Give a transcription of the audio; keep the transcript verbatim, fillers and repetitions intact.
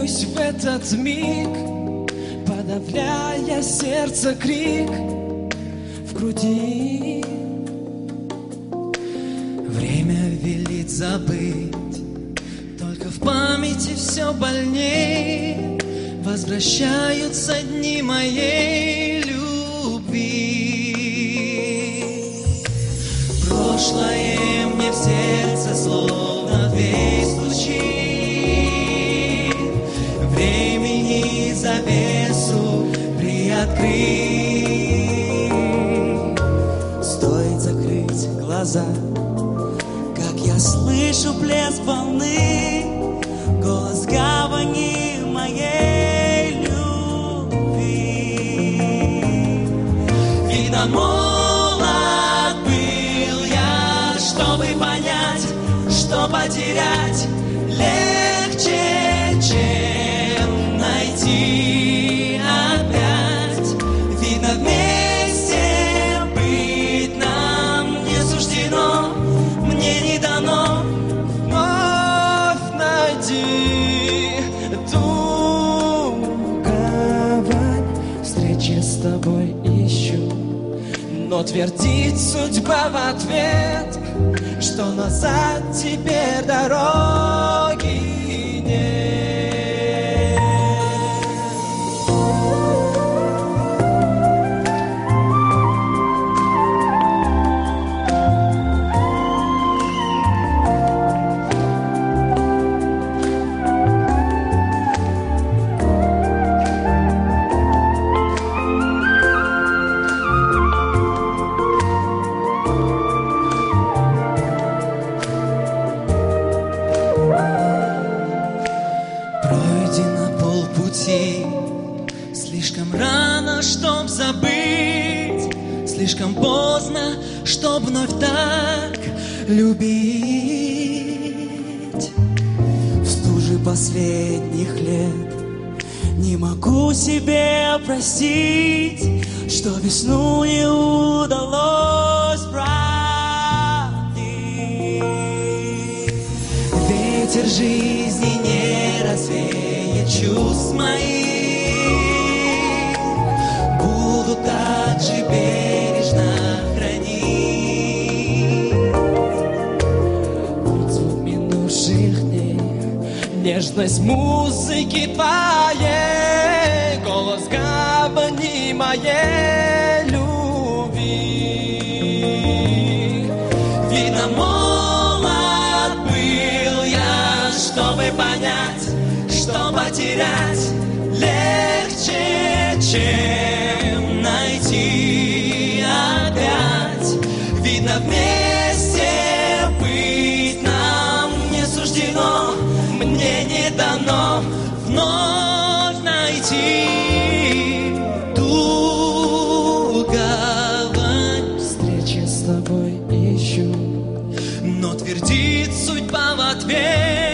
Молюсь в этот миг, подавляя сердце крик в груди. Время велит забыть, только в памяти все больней возвращаются дни моей любви. Прошлое мне в сердце словно дверь стучит, времени завесу приоткрыть. Стоит закрыть глаза, как я слышу плеск волны, голос гавани моей любви. Видно, молод был я, чтобы понять, что потерять легче, чем найти опять. Видно, вместе быть нам не суждено, мне не дано. Вновь найди ту гавань, встречи с тобой ищу, но твердит судьба в ответ, что назад теперь дороги нет. Пройдено полпути, слишком рано, чтоб забыть, слишком поздно, чтоб вновь так любить. В стуже последних лет не могу себе простить, что весну не удалось пробить. Ветер жизни не развеет чувств моих, буду так же бережно хранить. Звук минувших дней, нежность музыки твоей, голос гавани моей любви. Видно, молод был я, чтобы понять, что потерять легче, чем найти опять. Видно, вместе быть нам не суждено, мне не дано вновь найти ту гавань. Встречи с тобой ищу, но твердит судьба в ответ,